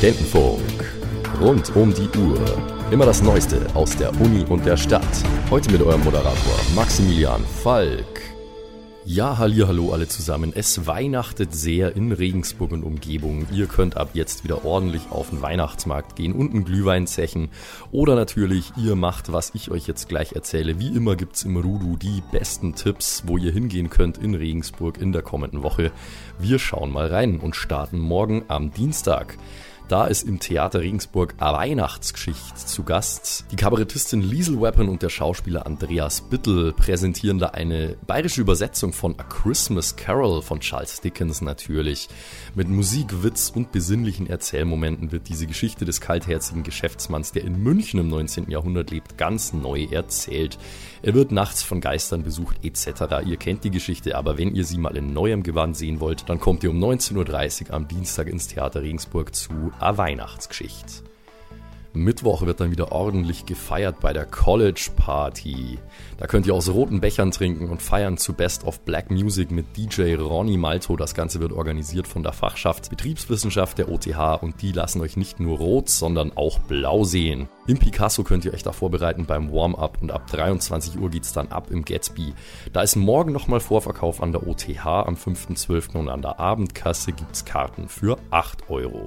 Studentenfunk. Rund um die Uhr. Immer das Neueste aus der Uni und der Stadt. Heute mit eurem Moderator Maximilian Falk. Ja, hallihallo alle zusammen. Es weihnachtet sehr in Regensburg und Umgebung. Ihr könnt ab jetzt wieder ordentlich auf den Weihnachtsmarkt gehen und einen Glühwein zechen. Oder natürlich, ihr macht, was ich euch jetzt gleich erzähle. Wie immer gibt's im Rudu die besten Tipps, wo ihr hingehen könnt in Regensburg in der kommenden Woche. Wir schauen mal rein und starten morgen am Dienstag. Da ist im Theater Regensburg eine Weihnachtsgeschichte zu Gast. Die Kabarettistin Liesl Weapon und der Schauspieler Andreas Bittel präsentieren da eine bayerische Übersetzung von A Christmas Carol von Charles Dickens natürlich. Mit Musik, Witz und besinnlichen Erzählmomenten wird diese Geschichte des kaltherzigen Geschäftsmanns, der in München im 19. Jahrhundert lebt, ganz neu erzählt. Er wird nachts von Geistern besucht etc. Ihr kennt die Geschichte, aber wenn ihr sie mal in neuem Gewand sehen wollt, dann kommt ihr um 19.30 Uhr am Dienstag ins Theater Regensburg zu A Weihnachtsgeschichte. Mittwoch wird dann wieder ordentlich gefeiert bei der College Party. Da könnt ihr aus roten Bechern trinken und feiern zu Best of Black Music mit DJ Ronny Malto. Das Ganze wird organisiert von der Fachschaft Betriebswissenschaft der OTH und die lassen euch nicht nur rot, sondern auch blau sehen. Im Picasso könnt ihr euch da vorbereiten beim Warm-Up und ab 23 Uhr geht's dann ab im Gatsby. Da ist morgen nochmal Vorverkauf an der OTH am 5.12. und an der Abendkasse gibt's Karten für 8 Euro.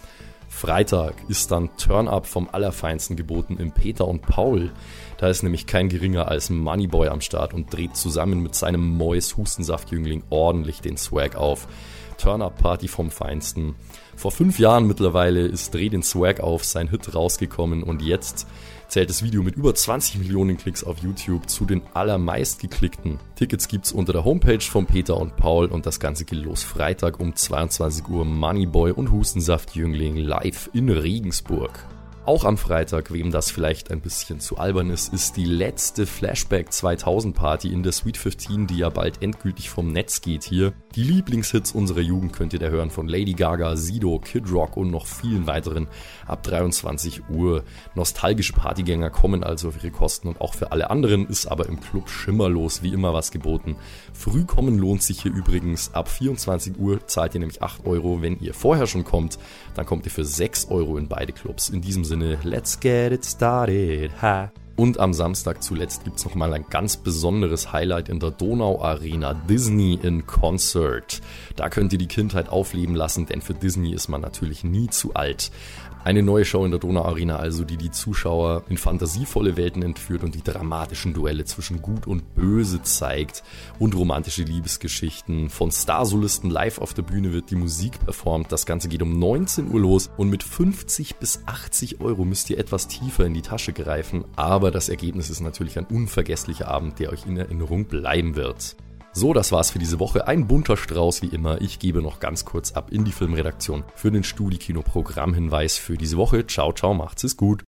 Freitag ist dann Turn-Up vom Allerfeinsten geboten im Peter und Paul. Da ist nämlich kein geringer als Moneyboy am Start und dreht zusammen mit seinem Mois Hustensaftjüngling ordentlich den Swag auf. Turn-Up-Party vom Feinsten. Vor 5 Jahren mittlerweile ist Dreh den Swag auf sein Hit rausgekommen und jetzt zählt das Video mit über 20 Millionen Klicks auf YouTube zu den allermeist geklickten. Tickets gibt's unter der Homepage von Peter und Paul und das Ganze geht los Freitag um 22 Uhr Moneyboy und Hustensaftjüngling live in Regensburg. Auch am Freitag, wem das vielleicht ein bisschen zu albern ist die letzte Flashback 2000 Party in der Sweet 15, die ja bald endgültig vom Netz geht hier. Die Lieblingshits unserer Jugend könnt ihr da hören von Lady Gaga, Sido, Kid Rock und noch vielen weiteren ab 23 Uhr. Nostalgische Partygänger kommen also auf ihre Kosten und auch für alle anderen ist aber im Club schimmerlos wie immer was geboten. Früh kommen lohnt sich hier übrigens. Ab 24 Uhr zahlt ihr nämlich 8 Euro. Wenn ihr vorher schon kommt, dann kommt ihr für 6 Euro in beide Clubs. In diesem Sinne, let's get it started, ha! Und am Samstag zuletzt gibt's nochmal ein ganz besonderes Highlight in der Donau Arena, Disney in Concert. Da könnt ihr die Kindheit aufleben lassen, denn für Disney ist man natürlich nie zu alt. Eine neue Show in der Donau Arena also, die die Zuschauer in fantasievolle Welten entführt und die dramatischen Duelle zwischen Gut und Böse zeigt und romantische Liebesgeschichten. Von Starsolisten live auf der Bühne wird die Musik performt. Das Ganze geht um 19 Uhr los und mit 50 bis 80 Euro müsst ihr etwas tiefer in die Tasche greifen. Aber das Ergebnis ist natürlich ein unvergesslicher Abend, der euch in Erinnerung bleiben wird. So, das war's für diese Woche. Ein bunter Strauß wie immer. Ich gebe noch ganz kurz ab in die Filmredaktion für den Studi-Kino-Programmhinweis für diese Woche. Ciao, ciao, macht's es gut.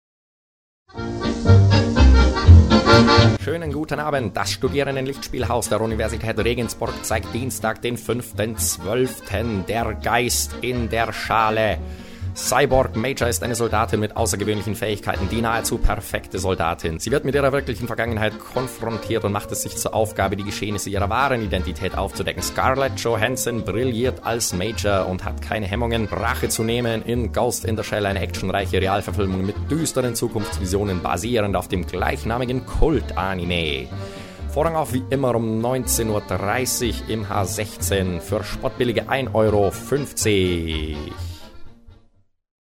Schönen guten Abend. Das Studierendenlichtspielhaus der Universität Regensburg zeigt Dienstag, den 5.12. Der Geist in der Schale. Cyborg Major ist eine Soldatin mit außergewöhnlichen Fähigkeiten, die nahezu perfekte Soldatin. Sie wird mit ihrer wirklichen Vergangenheit konfrontiert und macht es sich zur Aufgabe, die Geschehnisse ihrer wahren Identität aufzudecken. Scarlett Johansson brilliert als Major und hat keine Hemmungen, Rache zu nehmen in Ghost in the Shell, eine actionreiche Realverfilmung mit düsteren Zukunftsvisionen, basierend auf dem gleichnamigen Kult-Anime. Vorrang auf wie immer um 19.30 Uhr im H16 für spottbillige 1,50 Euro.